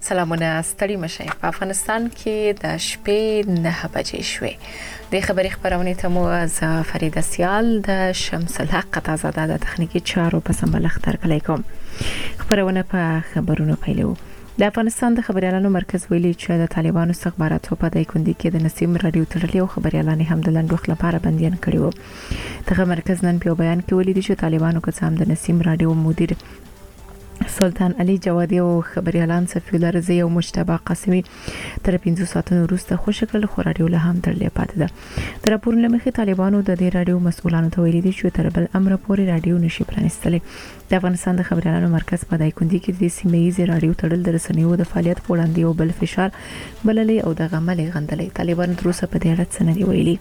سلامونه ستړي مشه. په افغانستان کې د شپې 9 بجې شوې. د خبري خبرونه ته مو از فرید سیال د شمس الحق تازه د تخنیکی چارو په سمبلخ تر کلی کوم. خبرونه په خبرونو پیلو. د افغانستان د خبريالانو مرکز ویلي چې د طالبانو استخباراتو په دای کندي کې د نسیم رادیو تړلې او خبريالان هم د لنډ وخت لپاره بنديان کړي وو. دغه مرکز نن په بیان کې ویلي چې طالبانو قسم د نسیم رادیو مدیر سلطان علي جوادي او خبريالان صفي الله رضی او مجتبی قاسمي تر 5 ساعتونو وروسته خوشکل خو رادیو له هم تړلې پاتې ده. تر پورن لمخې طالبانو د دې رادیو مسؤلانو ته ویلي دي چې تر بل امر پورې رادیو نشي پرانستلې. د افغانستان د خبريالانو مرکز په دای کندي کې د سیمه‌یز رادیو تړل د رسنیو د فعالیت په وړاندې او بل فشار بللې او د غملې غندلې. طالبان تر اوسه په دې اړه څه نه دی ویلي.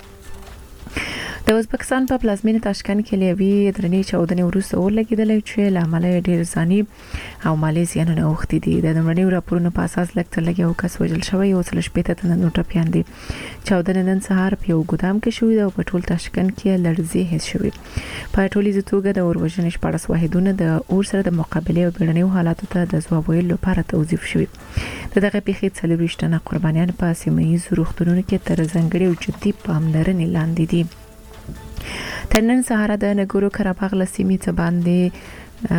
د ازبکستان په پلازمینه تاشکند کې لوي درنې چاودنې وروسته ورلګیدل چې لامل ډیر ځاني او مالي زیانونه اوختي دي. د نړیوالو راپورونو په اساس لکه لګي او کس وژل شوی او څل شپې ته نن ټپيان دي. چاودنې نن سهار په یو ګدام کې شوې او په ټول تاشکند کې لړزي هیڅ شوې. په ټولي زتوګه د اوروژنې شپارس واحدونه د اور سره د مقابله او بیړنیو حالاتو ته د ځواب ویلو لپاره توظیف شوې. دغه پیښې څلورشتنه قربانیان په سیمه‌یز روغتونونو کې تر ځنګړي او جدي پاملرنې لاندې دي. تنن سهار د نګورو کراباغ لسیمې ته باندې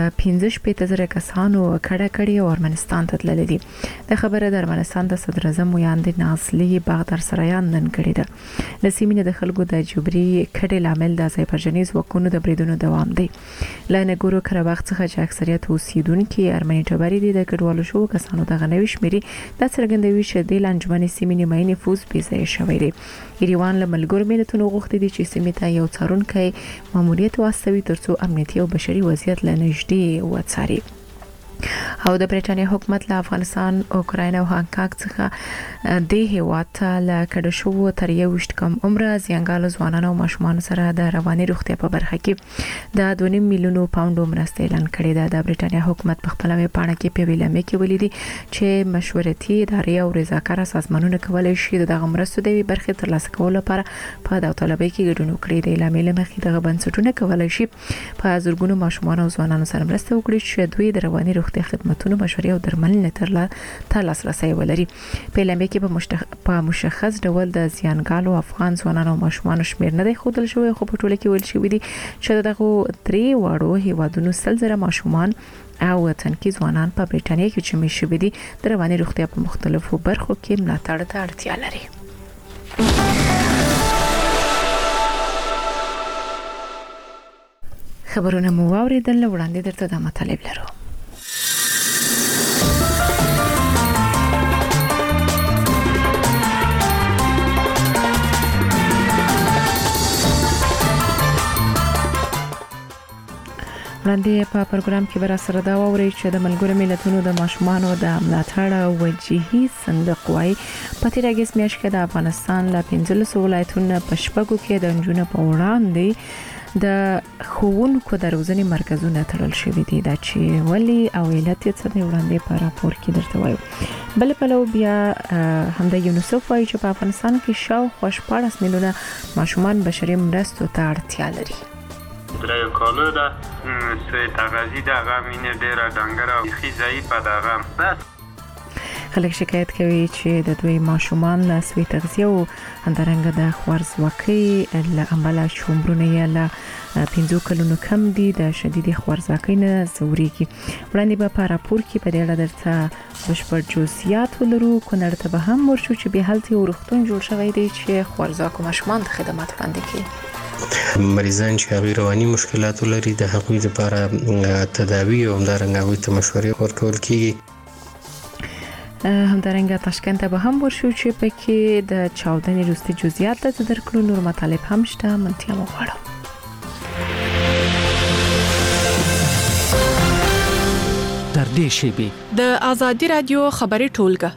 15 کسانو کډه کړي او ارمنستان ته تللي دي. د خبره د ارمنستان د صدر اعظم ویاند نازلی باغدار سرایان نن کړي ده. لسیمې د خلکو د جبري کډه لامل د آذربایجانیز وکونو د بریدونو دوام دی. ل نګورو کراباغ څخه چې اکثریت اوسیدونکو ارمني ټبري دي د کډوالو شو کسانو د غنوي شمېري د څرګندوي چې د لنجمنې سیمې نیمه نفوس بيځای شوی دی. ایران له ملګرو ملتونو غوښتي دي چې سیمې ته یو څارونکي ماموریت واستوي ترڅو امنیتي او بشري وضعیت نږدې وڅاري. او د برېټانیا حکومت له افغانستان، اوکراین او هانګ کانګ څخه د هیواد له کډه شو تر 21 کم عمره زیانګالو ځوانانو او ماشومان سره د رواني روغتیا په برخه کې د 2.5 میلیونو پاونډو مرسته اعلان کړې ده. د برېټانیا حکومت په خپل پاڼه کې په ویلامه کې ولیدي چې مشورتي ادارې او رضاکار سازمانونه کولای شي دغه مرستو د برخه ترلاسه کولو لپاره په داوطلبۍ کې ګډون وکړي. د اعلان لمخې دغه بنسټونه کولای شي په زورګونو ماشومان او ځوانانو سره مرسته وکړي چې دوی د رواني روغتیا خدماتونو مشورې او درملنې ته لاسرسي ولري. په لمبه کې په مشخص ډول د زیانګالو افغان ځوانانو او ماشومان شمیر نه دی خودل شوی، خو په ټوله کې ویل شوی دی چې دغه 3 وړو هیوادونو سلزره ماشومان او تنکي ځوانان په برېټانیا کې چې مشوي دي د رواني روغتیا په مختلفو برخو کې ملاتړ ته اړتیا لري. خبرونه مو واوریدل، وړاندې درته د مطالب لرو. وړاندې په پروګرام کې بر سره دا ووري چې د ملګرو ملتونو د ماشومان د ملاتړ وجهي صندوق وايي په تیر اگست میاشت کې د افغانستان له 15 ولایتونو په شپږو کې د انجونو په وړاندې د خوونکو د روزنې مرکزونه تړل شوي دي. دا چې ولي او علت یې څه دی وړاندې په راپور کې درته وایو. بل په لو بیا هم د یونیسف وايي چې په افغانستان کې شاوخوا 14 میلیونه ماشومان بشري مرستو ته اړتیا لري. درې کالو ده سوی تغذیه د غامینه ډیره ډنګره او خي ضعیفه ده. بس خلک شکایت کوي چې د دوی ماشومان له سوی تغذیه او همدارنګه د خوارځواکۍ له امله شومرونه یې له 15 کلونو کم دي د شدید خوارځواکۍ نه ځوريږي. وړاندې په راپور کې په دې اړه درته بشپړ جزئیات ولرو. کونړ ته به هم ورشو چې به حالت ورختون جوړ شوی دی چې خوارځواکو ماشومان د خدمات وړاندې کوي. مریضان چې هغوی رواني مشکلات لري د هغوی لپاره تداوی او همدارنګه هغوی ته مشورې ورکول کیږي. همدارنګه تاشکند ته به هم ورشو چې پکې د چاودنې وروستي جزئیات ته درکړو. نور مطالب هم شته، منتیا مو غواړم. در دې شیبه د آزادي رادیو خبري ټولګه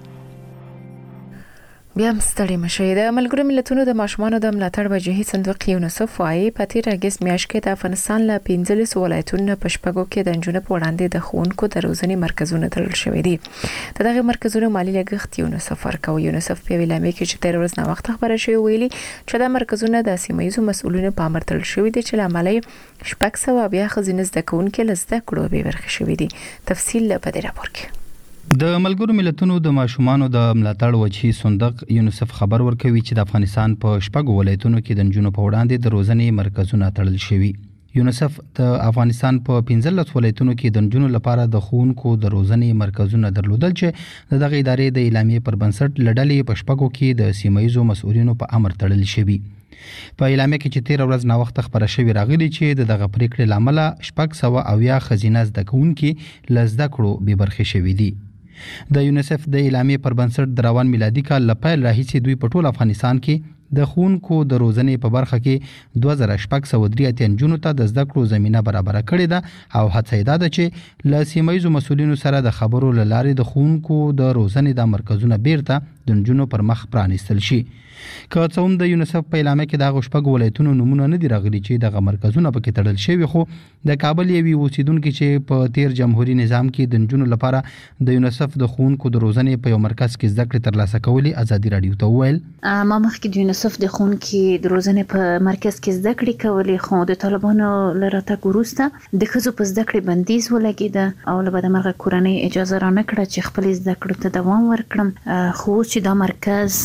بیا ستړي مشه. د ملګرو ملتونو د ماشومانو د ملاتړ وجهي صندوق یونیسف وايي په تیر اگست میاشت کې د افغانستان له 15 ولایتونو په شپږو کې د انجونو په وړاندې د خوونکو د روزنې مرکزونه تړل شوي دي. دغه مرکزونه مالی لګښت یونیسف ورکوي. یونیسف په ویلامه کې چې تیر ورځ نه وخت خبره شوی ویلي چې د مرکزونه د سیمایي مسؤلینو په امر تړل شوی دي چې لامل شپږ سو بیا خزینه زده کوونکو لزده کړو به ورخ شوی دي. تفصیل په دې راپور کې د ملګرو ملتونو د ماشومانو د ملاتړ وجهي صندوق یونیسف خبر ورکوي چې د افغانستان په شپږ ولایتونو کې د نجونو په وړاندې د روزنې مرکزونه تړل شوي. یونیسف د افغانستان په 15 ولایتونو کې د نجونو لپاره د ښوونکو د روزنې مرکزونه درلودل چې دغه ادارې د اعلامیې پر بنسټ لړلې په شپږو کې د سیمایي مسؤلینو په امر تړل شوي. په اعلامیه کې چې 13 ورځ نه وخت خبره شوې راغلي چې دغه پریکړې لامل 600 خزینه زده کوونکي لزده کړو به برخه شوي دي. د یونیسف د اعلامیې پر بنسټ د روان میلادي کال لپاره راهیسې دوی په ټول افغانستان کې د ښوونکو د روزنې په برخه کې 2603 نجونو ته د زده کړو زمينه برابر کړې ده او هڅه یې ده چې له سیمایي مسؤلینو سره د خبرو لارې د ښوونکو د روزنې د مرکزونه بیرته د نجونو پر مخ پرانیستل شي. که څه هم د یونیسف په اعلامیه کې د شپږ ولایتونو نمونه نه دي راغلي چې دغه مرکزونه پکې تړل شوي، خو د کابل یوې اوسیدونکو چې په تیر جمهوریت نظام کې د نجونو لپاره د یونیسف د ښوونکو د روزنې په یو مرکز کې زده کړې ترلاسه کولې ازادي رادیو ته وویل ما مخکې د یونیسف د ښوونکو د روزنې په مرکز کې زده کړې کولې، خو د طالبانو له راتګ وروسته د ښځو په زده کړې بندیز ولګېد او له بدمرغه کورنۍ اجازه را نه کړه چې خپل زده کړو ته دوام ورکړم. خو چې دا مرکز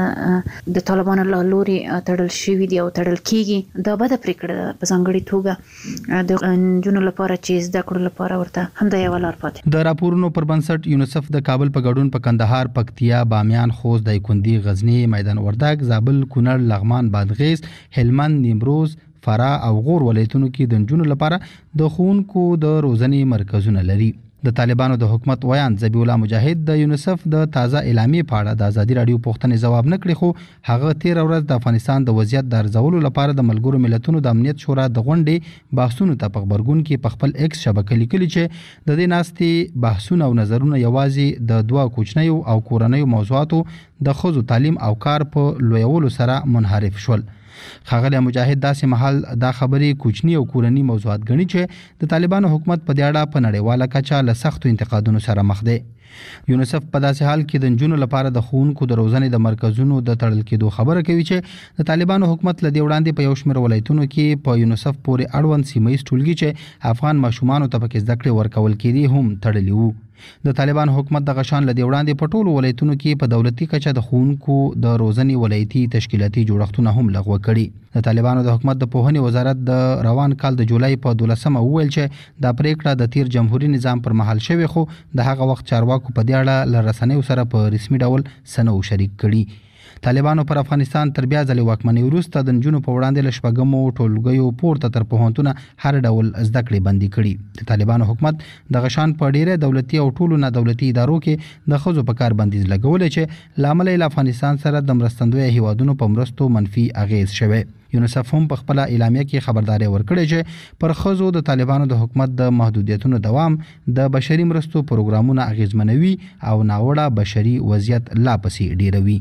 د طالبانو له لوري تړل شوی دی او تړل کیږي، دا بده پریکړه په ځانګړي توګه د نجونو لپاره چې زده کړو لپاره ورته همدا یو لار پاتې. د راپورونو پر بنسټ یونیسف د کابل په ګډون په کندهار، پکتیا، بامیان، خوست، دایکنډي، غزنی، میدان وردګ، زابل، کونړ، لغمان، بادغیس، هلمند، نیمروز، فراه او غور ولایتونو کې د نجونو لپاره د ښوونکو د روزنې مرکزونه لري. د طالبانو د حکومت ویان ذبیح الله مجاهد د یونیسف د تازه اعلامیې په اړه د ازادي رادیو پوښتنې ځواب نه کړی، خو هغه 13 ورځ د افغانستان د وضعیت د ارزولو لپاره د ملګرو ملتونو د امنیت شورا د غونډې بحثونو ته په خبرګون کې په خپل ایکس شبکې لیکلي چې د دې ناستې بحثونه او نظرونه یوازې د دوه کوچنیو او کورنیو موضوعاتو د ښځو تعلیم او کار په لویولو سره منحرف شول. ښاغلی مجاهد داسې مهال دا خبرې کوچنی او کورنی موضوعات ګڼي چې د طالبانو حکومت په دې اړه په نړیواله کچه له سختو انتقادونو سره مخ دی. یونیسف په داسې حال کې د نجونو لپاره د ښوونکو د روزنې د مرکزونو د تړل کېدو خبره کوي چې د طالبانو حکومت له دې وړاندې په یو شمېر ولایتونو کې په یونیسف پورې اړوند سیمایي ټولګي چې افغان ماشومانو ته پکې زده کړې ورکول کېدي هم تړلي وو. د طالبانو حکومت د غشان له دې وړاندې په ټولو ولایتونو کې په دولتي کچه د ښوونکو د روزنې ولایتي تشکیلاتي جوړښتونه هم لغوه کړي. د طالبانو د حکومت د پوهنې وزارت د روان کال د جولای په 12 وویل چې دا پریکړه د تیر جمهوریت نظام پر مهال شوې، خو د هغه وخت چارواکو په دې اړه له رسنیو سره په رسمي ډول سنو شریک کړي. طالبانو پر افغانستان تر بیا ځلې واکمنۍ وروسته د نجونو په وړاندې له شپږمو ټولګیو پورته تر پوهنتونه هر ډول زده کړې بندي کړي. د طالبانو حکومت د غشان په ډیره دولتي او ټولو نه دولتي ادارو کې د ښځو په کار بندیز لګولې چې لامل یې افغانستان سره د مرستندوی هیوادونو په مرستو منفي اغیز شوی. یونیسف هم په خپل اعلامیه کې خبرداري ورکړې چې پر ښځو د طالبانو د حکومت د محدودیتونو دوام د بشري مرستو پروګرامونه اغیزمنوي او ناوړه بشري وضعیت لا پسې ډیروي.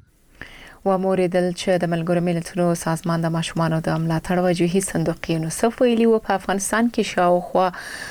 و موریدل چې د ملګرو ملتونو سازمان د ماشومانو د ملاتړ وجهي صندوق یونیسف ویلي و په افغانستان کې شاوخوا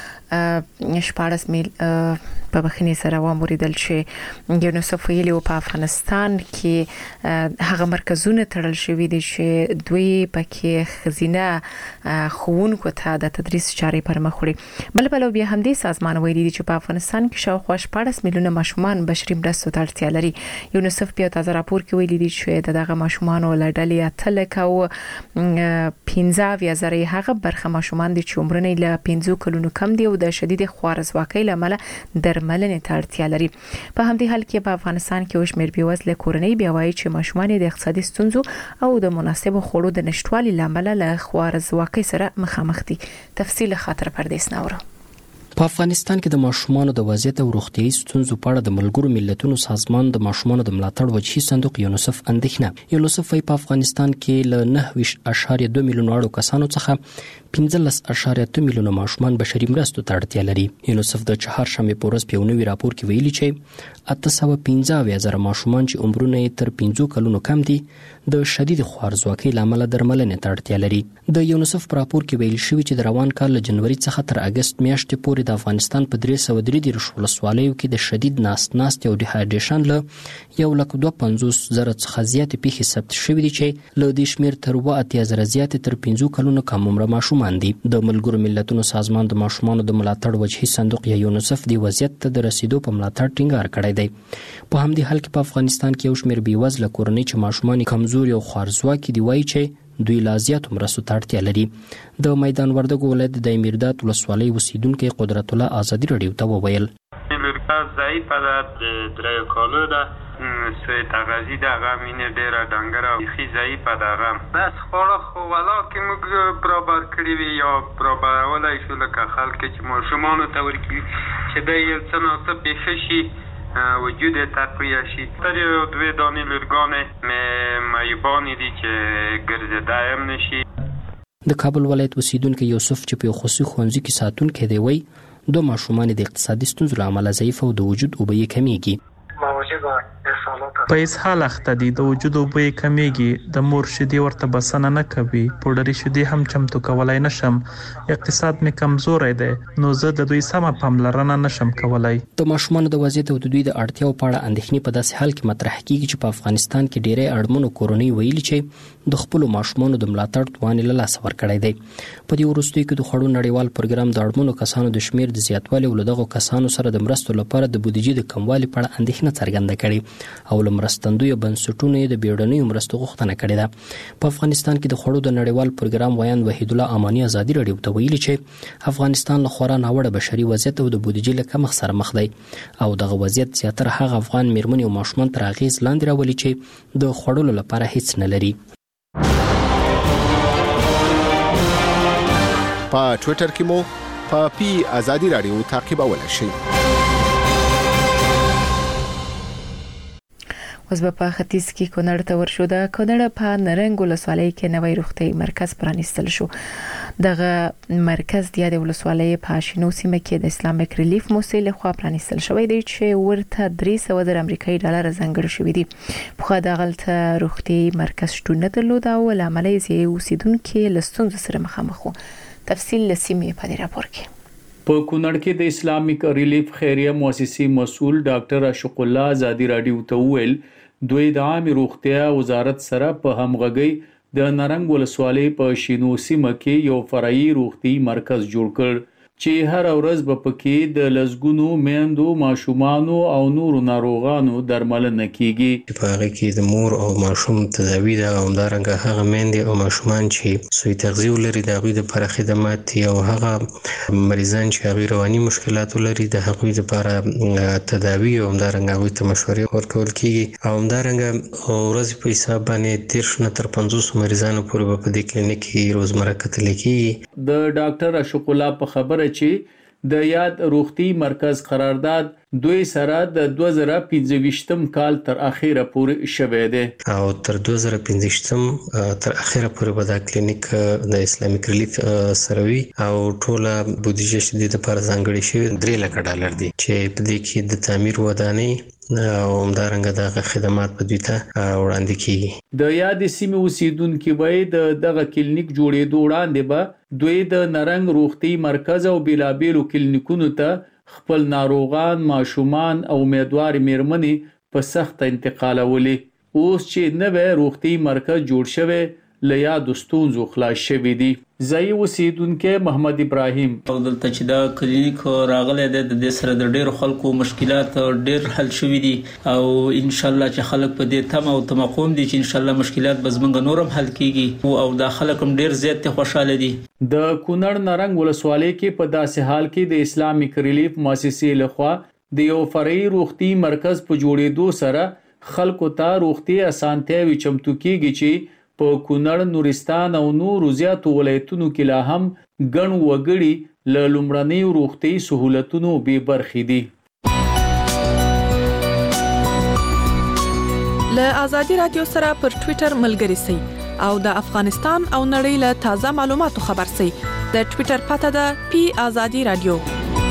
14 میل په بخښنې سره و موریدل چې یونیسف ویلي و په افغانستان کې هغه مرکزونه تړل شوي دي چې دوی پکې خزینه ښوونکو ته د تدریس چارې پر مخ وړي. بل بل بیا هم دې سازمان ویلي دي چې په افغانستان کې شاوخوا 14 میلیونه ماشومان بشري مرستو ته اړتیا لري. یونیسف په تازه راپور کې ویلي دي چې دغه ماشومان له ډلې اتل کو 15,000 هغه برخه ماشومان دي چې عمرونه له 15 کلونو کم دي او د شدید خوارزواکۍ لامل درملنې ته اړتیا لري. په همدې حال کې په افغانستان کې وشمیر بیوزله کورنۍ بیا وایي چې ماشومان د اقتصادي ستونزو او د مناسبو خوړو د نشټوالي لامل له خوارزواکۍ سره مخامخ دي. تفصیل خاطر پردیس ناوره. په افغانستان کې د ماشومانو د وضعیت او روغتیايي ستونزو په اړه د ملګرو ملتونو سازمان د ماشومانو د ملاتړ وجهي صندوق یونیسف اندېښنه. یونیسف په افغانستان کې له 9.2 میلیونه اړو کسانو څخه 15.8 میلیونه ماشومان بشري مرستو ته اړتیا لري. یونیسف د چهارشنبه په ورځ په یو نوي راپور کې ویلي چې 815,000 ماشومان چې عمرونه یې تر 15 کلونو کم دي د شدید خوارزواکۍ لامل درملنې ته اړتیا لري. د یونیسف په راپور کې ویل شوی چې د روان کال له جنوري څخه تر اگست میاشتې پورې د افغانستان په 333 ولسوالیو کې د شدید ناست او ډیهایډریشن له 1.25 څخه زیات پیښې ثبت شوې دي چې له دې شمیر تر 8000 زیات تر 15 کلونو کم عمره ماشومان دي. د ملګرو ملتونو سازمان د ماشومانو د ملاتړ وجهي صندوق یا یونیسف د وضعیت ته د رسیدو په ملاتړ ټینګار کړی دی. په همدې حال کې په افغانستان کې یو شمیر بیوزله کورنۍ چې ماشومان کمزوري او خوارځواکي دي وایي چې دوی لا زیاتو مرستو ته اړتیا لري. د میدان وردګو ولایت د امیرداد ولسوالۍ اوسیدونکي قدرت الله آزادي رادیو ته وویل ضعیفه ده، د دریو کالو ده، سوی تغذی ده، هغه مینه ډیره ډنګره او بیخي ضعیفه ده. هغه بس خواړه خو ولاکې موږ برابر کړي وي یا برابرولی شو لکه خلک چې ماشومانو ته ورکوي چې دی یو څه ناڅه پېښه شي وجود تقویه شي. تر یو 2 دانې لورګانې معیوبانې دي چې ګرځېدی هم نشي. د کابل ولایت اوسیدونکی یوسف چې په خصوصي ښوونځي کې ساتونکی دی وایي 2 ماشومان د اقتصادي ستونزو له امله ضعیف او د وجود اوبه یې کمیږي. په اسهال اخته دي، د وجود اوبه یې کمیږي، د مور شیدې ورته بسنه نه کوي، پوډري شیدې هم چمتو کولای نشم، اقتصاد مې کمزوری دی نو زه د دوی سمه پاملرنه نشم کولای. د ماشومانو د وضعیت او د دوی د اړتیاو په اړه اندېښنې په داسې حال کې مطرح کیږي چې په افغانستان کې ډېری اړمنو کورنۍ ویلي چې د خپل ماشومانو د ملاتړ توان له لاسه ورکړی دی. په دې وروستیو کې د خوړو نړیوال پروګرام د اړمنو کسانو د شمیر د زیاتوالي او دغه کسانو سره د مرستو لپاره د بودیجې د کموالي په اړه اندېښنه څرګنده کړې او له مرستندوی بنسټونو د بیړنیو مرستو غوښتنه کړې ده. په افغانستان کې د خوړو د نړیوال پروګرام وایند وحید الله امانی آزادي رادیو ته ویلي چې افغانستان له خورا ناوړه بشري وضعیت او د بودیجې له کمښت سره مخ دی او دغه وضعیت زیاتره هغه افغان میرمنې او ماشومان تر اغیز لاندې راولي چې د خوړلو لپاره هیڅ نه لري. په ټوئیټر کې مو په پی آزادي رادیو تعقیبولای شئ. اوس په ختیځ کې کونړ ته ورشو. د کونړ په نرنګ ولسوالۍ کې نوی روغتي مرکز پرانیستل شو. دغه مرکز د ولسوالۍ په شینو سیمه کې د اسلامیک ریلیف موسسې لخوا پرانیستل شوی دی چې ورته 300 امریکایي ډالر ځانګړي شوی دي. په دغه روغتي مرکز شتون نه درلود او لامل یې اوسیدونکو له ستونزو سره مخامخ وو. تفصیل لسیمه په دې راپور کې. په کونړ کې د اسلامیک ریلیف خیریه مؤسسې مسؤل ډاکټر اشق الله آزادي رادیو ته ویل دوی د عامه روغتیا وزارت سره په همغږي د نرنګ ولسوالۍ په شینو سیمه کې یو فرعي روغتي مرکز جوړ کړ چې هر ورځ به پکې د لزګونو میندو ماشومانو او نورو ناروغانو درملنه کیږي. په هغه کې د مور او ماشوم تداوی د همدارنګه هغه میندې او ماشومان چې سوی تغذیه لري د هغوی لپاره خدمات او هغه مریضان چې هغوی رواني مشکلات لري د هغوی لپاره تداوی او همدارنګه هغوی ته مشورې ورکول کیږي او همدارنګه ورځ په حساب باندې 30 نه تر 50 مریضانو پورې په دې کلینیک کې روزمره کتل کیږي. د ډاکټر اشق الله په خبره چې د یاد روغتي مرکز قرارداد دوی سره د 2015 کال تر اخیره پورې شوه دی او تر 2015 تر اخیره پورې به دا کلینیک د اسلامیک ریلیف سره وي او ټوله بودیجه شدید لپاره ځانګړې شوی 3 لک ډالر دي چې په دې کې د تعمیر ودانۍ او همدارنګه دغه خدمات په دوی ته وړاندې کیږي. د یاد سیمه اوسیدونکو وای دغه کلینیک جوړېدو وړاندې به دوی د نرنګ روغتي مرکز او بیلابیلو کلینیکونو ته خپل ناروغان ماشومان او امیدوار میرمنې په سخت انتقالولي. اوس چې نوې روغتي مرکز جوړ شوی له یاد ستونزو خلاص شوی دی. زئی اوسیدونکو محمد ابراهیم او دلته چې دا کلینیک راغلی د دې سره د ډېر خلکو مشکلات ډېر حل شوي دي او ان شاء الله چې خلک په دې تم او تمقوم دي چې ان شاء الله مشکلات به زمونږ نورم حل کیږي او دا خلک هم ډېر زیات خوشاله دي. د کونړ نرنګ ولسوالۍ کې په داسې حال کې د اسلامیک ریلیف مؤسسې لخوا د یو فرعي روغتي مرکز په جوړېدو سره خلکو ته روغتي اسانتیاوي چمتو کیږي چې په کونړ نورستان او نورو زیاتو ولایتونو کې لا هم ګڼ وګړي له لومړني روغتي سہولتونو بې برخې دي. له آزادي رادیو سره پر ټوئیټر ملګري سئ او د افغانستان او نړۍ له تازه معلوماتو خبر سئ. د ټوئیټر پته ده پی آزادي رادیو.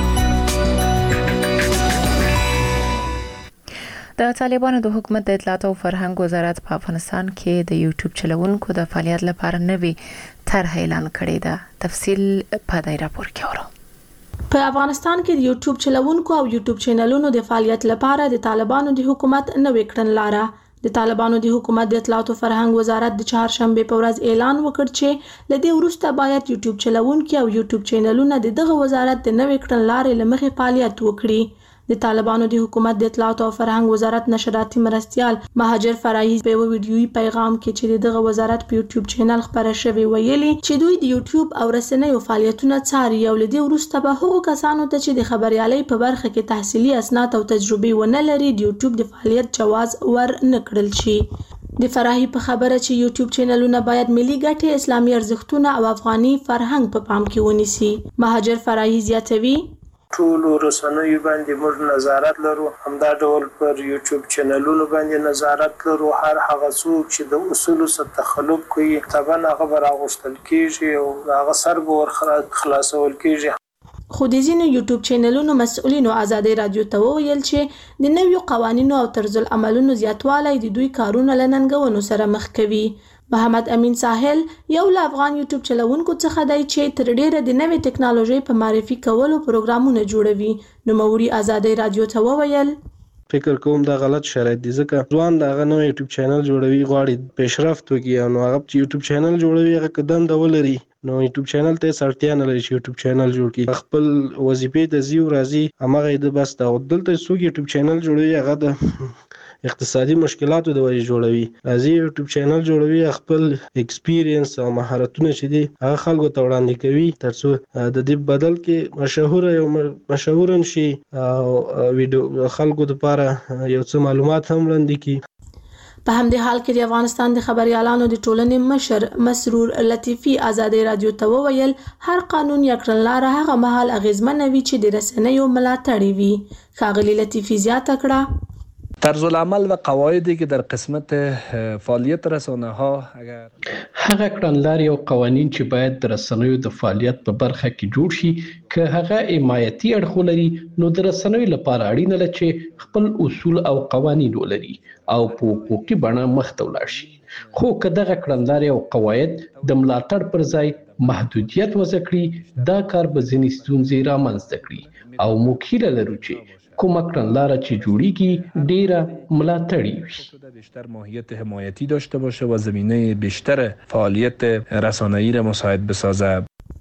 د طالبانو د حکومت د اطلاعات او فرهنګ وزارت په افغانستان کې د یوټیوب چلوونکو د فعالیت لپاره نوې طرح اعلان کړې ده. تفصیل په دې راپور کې اورو. په افغانستان کې د یوټیوب چلوونکو او یوټیوب چینلونو د فعالیت لپاره د طالبانو د حکومت نوې کړنلاره د طالبانو د حکومت د اطلاعات او فرهنګ وزارت د چهارشنبه په ورځ اعلان وکړ چې لدې وروسته باید یوټیوب چلوونکي او یوټیوب چینلونه دغه وزارت د نوې کړنلارې لمخې فعالیت وکړي. د طالبانو د حکومت د اطلاعات او فرهنګ وزارت نشراتي مرستيال مهاجر فرایي په یو ویډیويي پیغام کې چې دغه وزارت په یوټیوب چینل خبره شوی ویلي چې دوی د یوټیوب او رسنیو فعالیتونه څاري او لدې وروسته به هغو کسانو ته چې د خبريالۍ په برخه کې تحصیلي اسناد او تجربه ونه لري د یوټیوب د فعالیت جواز ور نکړل شي. د فرایي په خبره چې یوټیوب چینلونه باید ملي ګټې، اسلامي ارزښتونه او افغاني فرهنګ په پام کې ونیسي. مهاجر فرایي زیاتوي ټولو رسنیو باندې موږ نظارت لرو، همدا ډول پر یوټیوب چینلونو باندې نظارت لرو. هر هغه څوک چې د اصولو څخه تخلف کوي طبعا هغه به راغوښتل کیږي او هغه سر به خلاصول کیږي. خو د ځینو یوټیوب چینلونو مسؤلینو آزادۍ رادیو ته وویل چې د نویو قوانینو او طرز العملونو زیاتوالی د دوی کارونه له ننګونو سره مخ کوي. محمد امین ساحل یو له افغان یوټیوب چلوونکو څخه دی چې تر ډیره د نوې ټکنالوژي په معرفي کولو پروګرامونه جوړوي. نوموړي آزادۍ رادیو ته وویل فکر کوم دا غلط شرایط دي ځکه ځوان دغه نو یوټیوب چینل جوړوي غواړي پیشرفت وکړي نو هغه چې یوټیوب چینل جوړوي هغه قدم د ولري نو یوټیوب چینل ته سړتیا نه لري چې یوټیوب چینل جوړ کړي خپل وظیفې د زیو راځي هغه د بس دا دلته څوک یوټیوب چینل جوړوي هغه د اقتصادي مشکلاتو د وجې جوړوي راځي یوټیوب چینل جوړوي خپل ایکسپیرینس او مهارتونه چې دي هغه خلکو ته وړاندې کوي ترڅو د دې بدل کې مشهور شي او ویډیو خلکو لپاره یو څه معلومات هم وړاندې کړي. په همدې حال کې د افغانستان د خبريالانو د ټولنې مشر مسرور لطیفي آزادۍ رادیو ته وویل هر قانون یا کړنلاره هغه مهال اغیزمنه وي چې د رسنیو ملاتړ وي. ښاغلي لطیفي زیاته کړه طرز العمل و قواعدی که در قسمت فعالیت رسانه ها اگر هغه کړنلارې او قوانین چې باید د رسنیو د فعالیت په برخه کې جوړ شي که هغه حمایتي اړخ لري نو د رسنیو لپاره اړینه ده چې خپل اصول او قوانین ولري او په حقوقي بڼه مخته ولاړ شي. خو که دغه کړنلارې او قواعد د ملاتړ پر ځای محدودیت وضع کړي دا کار به ځینې ستونزې رامنځته کړي او موږ هیله لرو چې کومه کړنلاره چې جوړیږي ډیره ملاتړی وي بیشتر ماهیت حمایتی داشته باشه و زمینه بیشتر فعالیت رسانه‌ای را مساعد بسازه.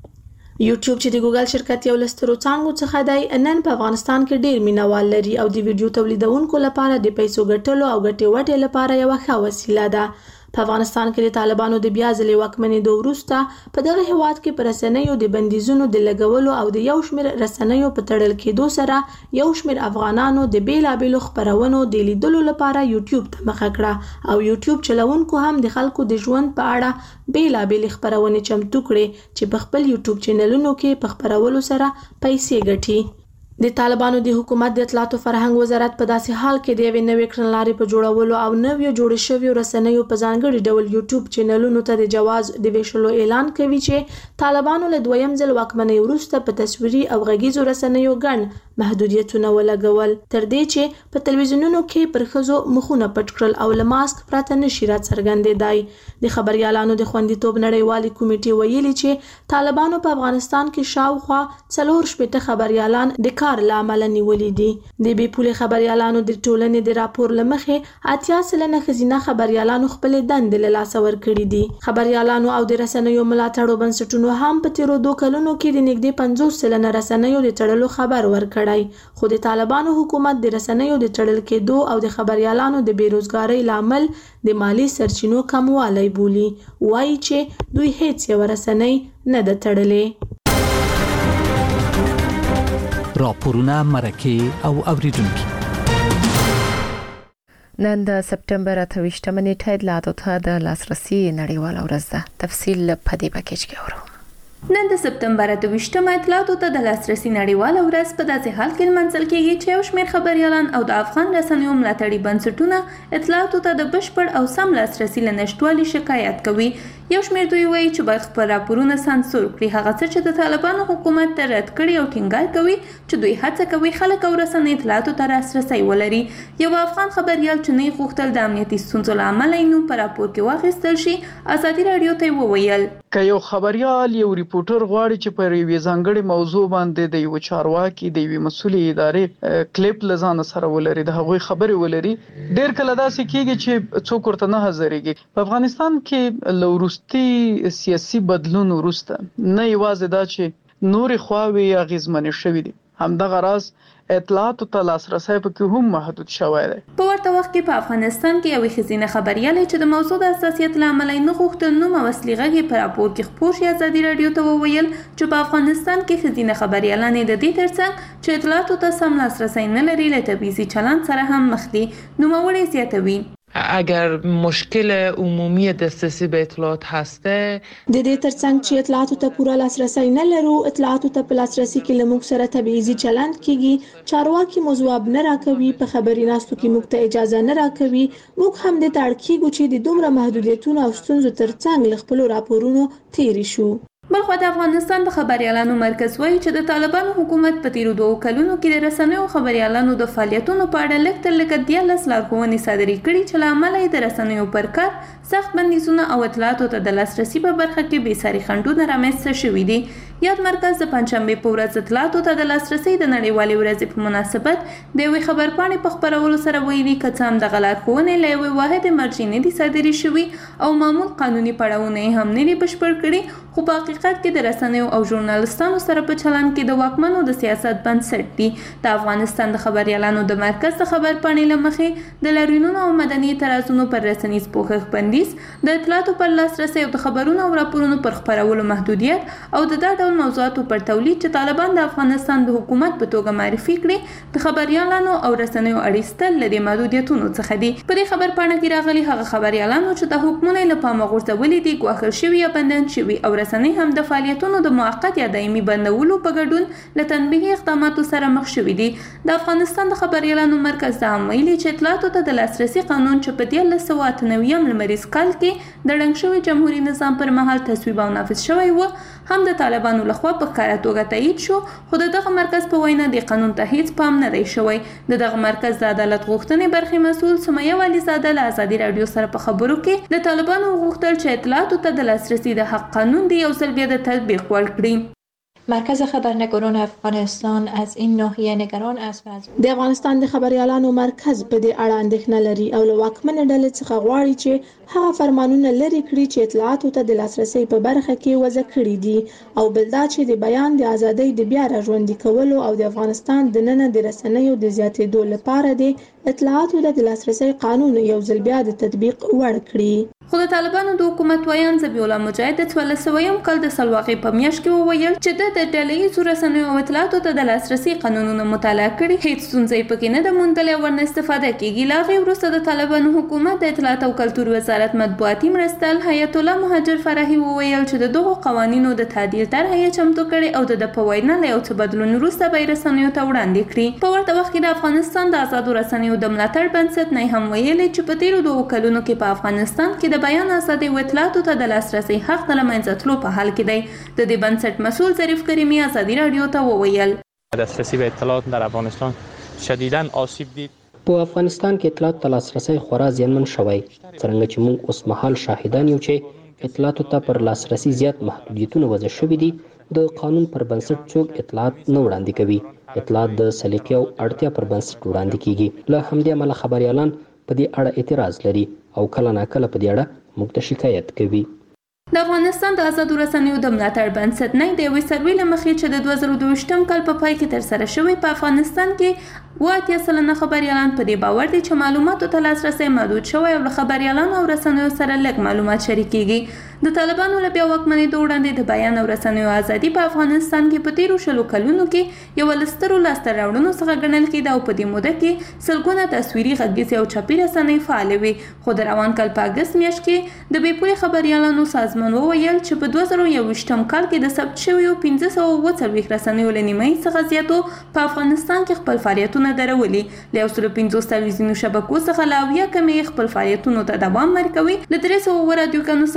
یوټیوب چې د ګوګل شرکت یو لسترو څانګو څخه دی نن په افغانستان کې ډیر مینوال لري او د ویډیو تولیدونکو لپاره د پیسو ګټلو او ګټې وټې لپاره یو ښه وسیله ده. په افغانستان کې د طالبانو د بیا ځلې واکمنېدو وروسته په دغه هیواد کې پر رسنیو د بندیزونو د لګولو او د یو شمېر رسنیو په تړل کېدو سره یو شمېر افغانانو د بیلابېلو خپرونو د لیدلو لپاره یوټیوب ته مخه کړه او یوټیوب چلوونکو هم د خلکو د ژوند په اړه بیلابېلې خپرونې چمتو کړې چې په خپل یوټیوب چینلونو کې په خپرولو سره پیسې ګټي. د طالبانو د حکومت د اطلاعات او فرهنګ وزارت په داسې حال کې د یوې نوې کړنلارې په جوړولو او نویو جوړ شویو رسنیو په ځانګړي ډول یوټیوب چینلونو ته د جواز د ویشلو اعلان کوي چې طالبانو له دویم ځل واکمنۍ وروسته په تصویري او غږیزو رسنیو ګڼ محدودیتونه ولګول تر دې چې په تلویزیونونو کې پر ښځو مخونه پټ کړل او له ماسک پرته نشي راڅرګندېدای. د خبريالانو د خوندیتوب نړیوالې کمیټې ویلي چې طالبانو په افغانستان کې شاوخوا 4 خبريالان د کار لامل نیولې دي. د بي پولې خبريالانو د ټولنې د راپور لمخې 80% خزینه خبريالانو خپل دند له لاس ور کړې دي. خبريالانو او د رسنیو ملاتړو بنسټونو هم په تیرو 2 کلونو کې د نږدې 50% رسنیو د تړلو خبر ورکړی. خو د طالبانو حکومت د رسنیو د تړل کېدو او د خبريالانو د بیروزګارۍ لامل د مالی سرچینو کموالی بولي. وایي چې دوی هیڅ یو رسنۍ نه ده تړلې. راپورونه مرکه او اوریدونکو نن د سپټمبر 28 نیټه اطلاعاتو ته د لاسرسي نړیواله ورځ ده. تفصیل په دې پکیج کې اورو. نن د سپټمبر 28 اطلاعاتو ته د لاسرسي نړیواله ورځ په داسې حال کې لمانځل کېږي چې یو شمېر خبريالان او د افغان رسنیو ملاتړي بنسټونه اطلاعاتو ته د بشپړ او سم لاسرسي له نشټوالي شکایت کوي. یو شمېر دوی وایي چې باید خپل راپورونه سانسور کړي، هغه څه چې د طالبانو حکومت ته رد کړي او ټینګار کوي چې دوی هڅه کوي خلک او رسنۍ اطلاعاتو ته لاسرسی ولري. یو افغان خبریال چې نه غوښتل د امنیتي ستونزو له امله یې نوم په راپور کې واخیستل شي، ازادي راډیو ته وویل که یو خبریال یو ریپورټر غواړي چې پر یوې ځانګړې موضوع باندې د یو چارواکي د یوې مسؤلې ادارې کلیپ لزان سره ولري، د هغوی خبرې ولري، ډیر کله داسې کیږي چې څوک ورته نه حاضرېږي. په افغانستان کې له وروستي سیاسي بدلون وروسته نه یوازې دا چې نورې خواوې اغېزمنې شوې دي، همدغه راز اطلاعاتو ته لاسرسی پکې هم محدود شوی دی. په ورته وخت کې په افغانستان کې یوې ښځینه خبریالې چې د موضوع د حساسیت له امله نه غوښتل نوم او اصلي غږ یې په راپور کې خپور شي، ازادي راډیو ته وویل چې په افغانستان کې ښځینه خبریالانې د دې ترڅنګ چې اطلاعاتو ته سم لاسرسی نه لري له تبعیضي چلند سره هم مخ دي. نوموړې زیاتوي اگر مشکل عمومی دسترسی به اطلاعات هسته د دې ترڅنګ چې اطلاعاتو ته پوره لاسرسی نه لرو، اطلاعاتو ته په لاسرسي کې له موږ سره تبعیضي چلند کیږي، چارواکي موږ ځواب نه راکوي، په خبري ناستو کې موږ ته اجازه نه راکوي، موږ هم د تاړ کیږو چې د دومره محدودیتونو او ستونزو ترڅنګ له خپل راپورونو تیری شو. بلخو د افغانستان د خبريالانو مرکز وایي چې د طالبانو حکومت په تیرو 2 کلونو کې د رسنیو خبريالانو د فعالیتونو په اړه لږ تر لږه 13 لارښوونې صادرې کړي چې له امله یې د رسنیو پر کار سخت بندیزونه او اطلاعاتو ته د لاسرسي په برخه کې بېساري خنډونه رامنځته شوي دي. یاد مرکز د پنځشنبې په ورځ اطلاعاتو ته د لاسرسي د نړیوالې ورځې په مناسبت د یوې خبرپاڼې په خپرولو سره ویلي که څه هم دغه لارښوونې له یوې واحدې مرجع نه دي صادرې شوي او معمول قانوني پړاوونه یې هم نه دي بشپړ کړي، خو په حقیقت کې د رسنیو او ژورنالستانو سره په چلند کې د واکمنو د سیاست بنسټ دي. د افغانستان د خبريالانو د مرکز د خبرپاڼې له مخې د لاریونونو او مدني اعتراضونو پر رسنیز پوښښ بندیز، د اطلاعاتو پر لاسرسي او د خبرونو او راپورونو پر خپرولو محدودیت او د دا ډول موضوعاتو پر تولید چې طالبان د افغانستان د حکومت په توګه معرفي کړي د خبريالانو او رسنیو اړیستل له دې محدودیتونو څخه دي. په دې خبرپاڼه کې راغلي هغه خبريالانو چې د حکومت له پامه غورځولې دي ګواښل شوي یا بندن شوي او رسنۍ هم د فعالیتونو د موقت یا دایمي بندولو په ګډون له تنبیهي اقداماتو سره مخ شوي دي. د افغانستان د خبريالانو مرکز دا هم ویلي چې اطلاعاتو ته د لاسرسي قانون چې په 1998 لمریز کال کې د ړنګ شوي جمهوریت نظام پر مهال تصویب او نافذ شوی و هم د طالبانو لخوا په ښکاره توګه تایید شو، خو دغه مرکز په وینا د قانون ته هیڅ پام نه دی شوی. دغه مرکز د عدالت غوښتنې برخې مسؤل سمیه والیزاده له ازادي راډیو سره په خبرو کې د طالبانو غوښتل چې اطلاعاتو ته د لاسرسي د حق قانون دی یو ځل بیا د تطبیق وکړي. مرکز خبرنگاران افغانستان از این ناحیه نگران است و از د افغانستان د خبريالانو مرکز په دې اړه اندېښنه لري او له واکمنې ډلې څخه غواړي چې هغه فرمانونه لري کړي چې اطلاعاتو ته د لاسرسي په برخه کې وضع کړي دي او بل دا چې د بیان د ازادۍ د بیا راژوندي کولو او د افغانستان د نن د رسنیو د زیاتېدو لپاره د اطلاعاتو ته د لاسرسي قانون یو ځل بیا د تطبیق وړ کړي. خو د طالبانو د حکومت ویان ذبیح الله مجاهد د 1400 کال د سلواغې په میاشت کې وویل چې د ډله‌ییزو رسنیو او اطلاعاتو ته د لاسرسي قانونونه مطالعه کړي، هیڅ ستونزه پکې نه ده موندلې او ورنه استفاده کیږي. لا غي وروسته د طالبانو حکومت د اطلاعات او کلتور وزارت مطبوعاتي مرستل حیات الله مهاجر فرحي وویل چې دغه قوانینو د تعدیل طرحه چمتو کړي او د په وینا له یو څه بدلون وروسته به رسنیو ته وړاندې کړي. په ورته وخت کې د افغانستان د آزادو رسنیو د ملاتړ بنسټ نه هم ویلي چې په تیرو 2 کلونو کې په افغانستان کې د بیان ازادي او اطلاعاتو ته د لاسرسي حق د لمنځه تلو په حال کې دی. د دې بنسټ مسؤل ظریف کریمی ازادي راډیو ته وویل دسترسی به اطلاعات در افغانستان شدیداً آسیب دید. په افغانستان کې اطلاعات ته لاسرسي خورا زیانمن شوی، څرنګه چې موږ اوس مهال شاهدان یو چې اطلاعاتو ته پر لاسرسي زیات محدودیتونه وضع شوي دي. د قانون پر بنسټ څوک اطلاعات نه وړاندې کوي، اطلاعات د سلیقې او اړتیا پر بنسټ وړاندې کیږي. له همدې امله خبريالان په دې اړه اعتراض لري او کله ناکله په دې اړه موږ ته شکایت کوي. د افغانستان د آزادو رسنیو د ملاتړ بنسټ نه د یوې سروې له مخې چې د 2022 کال په پای کې ترسره شوی په افغانستان کې 80% خبريالان په دې باور دي چې معلوماتو ته لاسرسي محدود شوی او خبريالانو او رسنیو سره لږ معلومات شریکيږي. د طالبانو له بیا واکمنۍ د وړاندې د بیان او رسنیو ازادي په افغانستان کې په تیرو 10 کلونو کې یو لسترو لاسته راوړنو څخه ګڼل کېده او په دې موده کې سلګونه تصویري غږیزې او چاپي رسنۍ فعال وي. خو د روان کال په اگست میاشت کې د بېپورې خبريالانو سازمان وویل چې په 2021 کال کې د ثبت شویو 1540 رسنیو له نیمایي څخه زیاتو په افغانستان کې خپل فعالیتونه درولي. له 150 تلویزیوني شبکو څخه لا 70 کمې خپل فعالیتونو ته دوام ورکوي. له 300 رادیوګانو څخه یوازې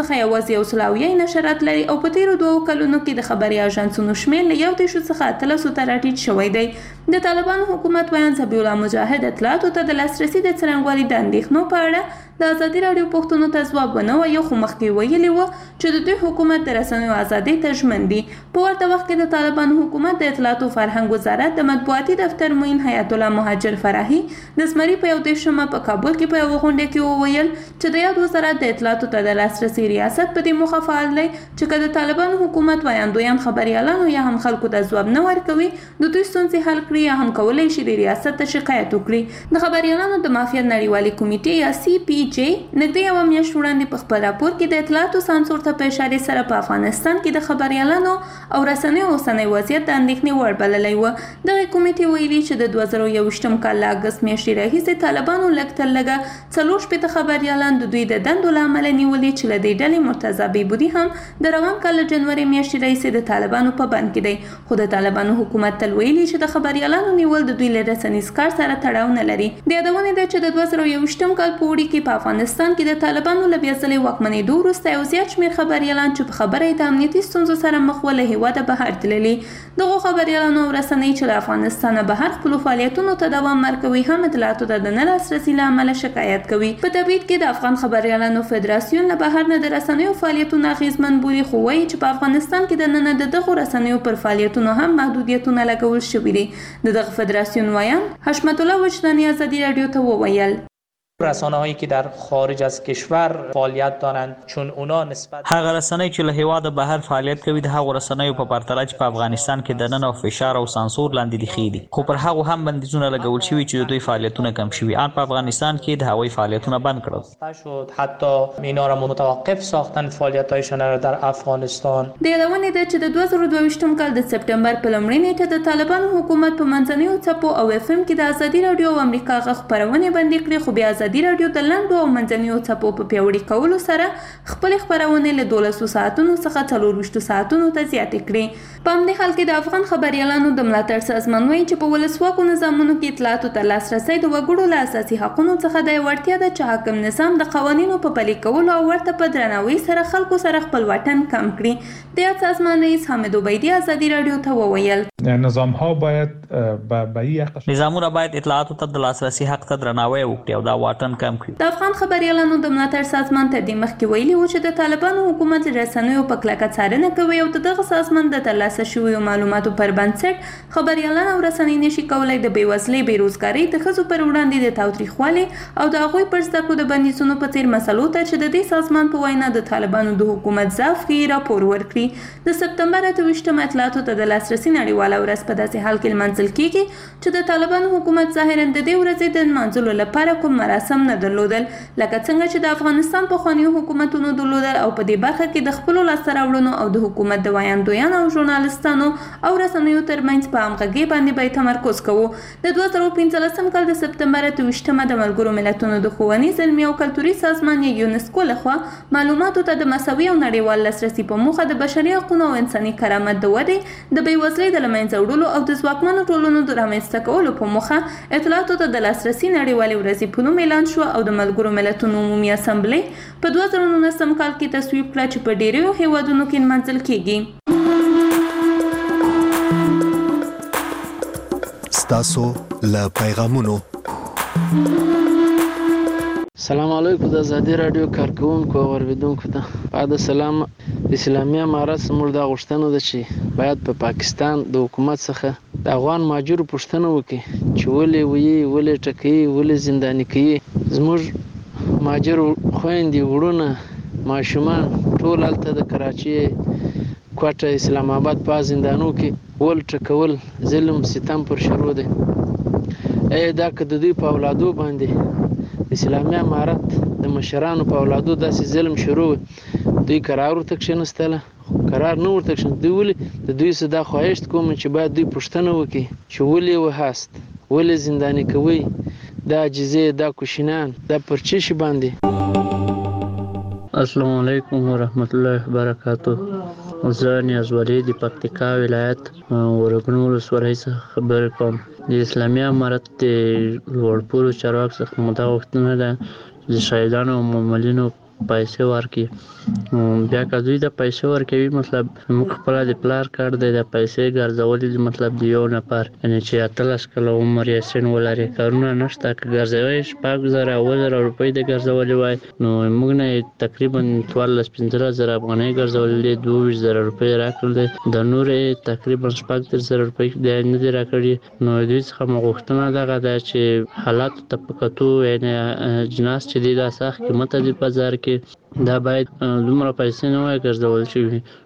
100 نشرات لري او په تیرو 2 کلونو کې د خبري اژانسونو شمېر له 1 څخه 300 ته راټیټ شوی دی. د طالبانو حکومت ویان ذبیح الله مجاهد اطلاعاتو ته د لاسرسي د څرنګوالي د اندېښنو په اړه د ازادي راډیو پوښتنو ته ځواب ونه وایي، خو مخکې ویلي و چې د دوی حکومت د رسنیو ازادۍ ته ژمن دي. په ورته وخت کې د طالبانو حکومت د اطلاعاتو فرهنګ وزارت د مطبوعاتي دفتر معین حیات الله مهاجر فرحي د زمري په 21 په کابل کې په یوه غونډه کې وویل چې د یاد وزارت د اطلاعاتو ته د لاسرسي ریاست په دې موخه فعال دی چې که د طالبانو حکومت ویاندویان خبريالانو یا هم خلکو ته ځواب نه ورکوي د دوی ستونزې حل کړي یا هم کولی شي د ریاست ته شکایت وکړي. د خبريالانو د مافیا نړیوالې کمیټې یا CPJ نږدې یوه میاشت وړاندې په خپل راپور کې د اطلاعاتو سانسور ته په اشارې سره په افغانستان کې د خبريالانو او رسنیو اوسنی وضعیت د اندېښنې وړ بللی و. دغه کمیټې ویلي چې د 2021 کال له اګست میاشتې راهیسې طالبانو لږ تر لږه 40 خبريالان د دوی د دندو له امله نیولي چې له دې ډلې مرتضی بیبودي هم د روان کال له جنوري میاشتې راهیسې د طالبانو په بند کې دی. خو د طالبانو حکومت تل ویلي چې د خبريالانو نیول د دوی له رسنیز کار سره تړاو نه لري. د یادونې ده چې د 2021 کال په وړي کې په افغانستان کې د طالبانو له بیا ځلې واکمنېدو وروسته یو زیات شمېر خبريالان چې په خبره یې د امنیتي ستونزو سره مخ وو له هېواده بهر تللي. دغو خبريالانو او رسنۍ چې له افغانستانه بهر خپلو فعالیتونو ته دوام ورکوي هم اطلاعاتو ته د نه لاسرسي له امله شکایت کوي. په تبعید کې د افغان خبريالانو فدراسیون له بهر نه د رسنیو فعالیتونه اغېزمن بولي، خو وایي چې په افغانستان کې د ننه د دغو رسنیو پر فعالیتونو هم محدودیتونه لګول شوي دي. د دغه فدراسیون ویان حشمت الله وجدانی ازادي رادیو ته وویل رسانه‌هایی که در خارج از کشور فعالیت دارند چون اونا نسبت هغه رسنۍ چې له هیواد بهر فعالیت کوي د هغو رسنیو په پرتله چې په افغانستان کې د نن او فشار او سانسور لاندې دي خېدي، خو پر هغه هم بندیزونه لګول شوي چې د دوی فعالیتونه کم شوي. ان په افغانستان کې د هوایی فعالیتونه بند کړل شد، حتی اینا را متوقف ساختن فعالیت‌هایشان را در افغانستان. د یادونې ده چې د 2022 کال د سپټمبر په لومړۍ نیټه د طالبانو حکومت په منځنیو څپو او FM کې د ازادي رادیو او امریکا غږ خپرونې بندي کړې، خو بیا ازادي رادیو د لنډو او منځنیو څپو په پیاوړي کولو سره خپل خپرونې له 12 ساعتونو څخه 24 ساعتونو ته زیاتې کړې. په همدې حال کې د افغان خبريالانو د ملاتړ سازمان وایي چې په ولسواکو نظامونو کې اطلاعاتو ته لاسرسی د وګړو له اساسي حقونو څخه د وړتیا ده چې حاکم نظام د قوانینو په پلي کولو او ورته په درناوي سره خلکو سره خپل واټن کم کړي. د یاد سازمان رئیس حامد عبیدی ازادي رادیو ته وویل نظامونه باید اطلاعاتو ته د لاسرسي حق ته درناوی وکړي او دا واټن کم کړي. د افغان خبريالانو د ملاتړ سازمان تر دې مخکې ویلي و چې د طالبانو حکومت رسنیو په کلکه څارنه کوي او دغه سازمان د ترلاسه شویو معلوماتو پر بنسټ خبريالان او رسنۍ نشي کولای د بیوزلۍ، بیروزګارۍ، د ښځو پر وړاندې د تاوتریخوالي او د هغوی پر زده کړو د بندیزونو په څیر مسلو ته چې د دې سازمان په وینا د طالبانو د حکومت ضعف کې راپور ورکړي. د سپتمبر 28 اطلاعاتو ته د لاسرسي نړیواله ورځ په داسې حال کې لمانځل کیږي چې د طالبانو حکومت ظاهرا د دې ورځې د لمانځلو لپاره کوم مراسم نه درلودل، لکه څنګه چې د افغانستان پخوانیو حکومتونو درلودل او په دې برخه کې د خپلو لاسته راوړنو او د حکومت د ویاندویانو او ژورنالستانو او رسنیو ترمنځ په همغږۍ باندې به تمرکز کوو. د 2015 کال د سپتمبر 28 د ملګرو ملتونو د ښوونیز، علمي او کلتوري سازمان یونسکو لخوا معلوماتو ته د مساوي او نړیوال لاسرسي په موخه د بشري حقوقو او انساني کرامت د ودې، د بیوزلۍ د له منځه وړلو او د ځواکمنو ټولنو د رامنځته کولو په موخه اطلاعاتو ته د لاسرسي نړیوالې ورځې په نوم اعلان شو او د ملګرو ملتونو عمومي اسامبلې په 2019 کال کې تصویب کړه چې په ډیرو هیوادونو کې لمانځل کیږي. ستاسو له پیغامونو. سلام علیکم د ازادي رادیو کارکونکو او اوریدونکو ته بعد سلام. اسلامي امارات زموږ د غوښتنه ده چې باید په پاکستان د حکومت څخه د افغان مهاجرو پوښتنه وکړي چې ولې ویي، ولې ټکوي، ولې زنداني کوي. زموږ مهاجرو خویندې، وروڼه، ماشومان ټول هلته د کراچۍ، کوټه، اسلام آباد په زندانو کې ول ټکول، ظلم ستم پر شروع دی. دا که د دوی په اولادو باندې اسلامي امارت د مشرانو په اولادو داسې ظلم شروع دوی قرار ورته کښېنستله، قرار نه ورته کښېنست. دوی ولې د دوی څه دا خواهش کوم چې باید دوی پوښتنه وکړي چې ولې وهاست، ولې زنداني کوئ، دا عجزې، دا کوشنیان، دا پر څه شي باندې. السلام علیکم ورحمت الله وبرکاته. زه نیاز ولی د پکتیکا ولایت ورګنو ولسوالۍ څخه خبرې کوم. د اسلامي امارت د لوړپوړو چارواکو څخه مو دا غوښتنه ده چې د شهیدانو او مامورینو پیسې ورکړي. بیا که دوی د پیسې ورکوي مطلب موږ خپل د پلار کار دی د پیسې ګرځولې مطلب د یو نفر یعنی چې 13 کاله عمر یې سن ولري کارونه نشته که ګرځوي 6,000 او 1,000 روپۍ د ګرځولې وای نو موږ نه تقریبا 14-15,000 افغانۍ ګرځولې 22,000 روپۍ راکړل د نورې تقریبا 15,000 روپۍ د نه دی راکړي. نو دوی څخه مغوښتنه دغه ده چې حالات ته په کتو یعنی جناس چې دی د سخت قیمت دی په بازار کې دا باید دومره پیسې نه وای ګرځول شي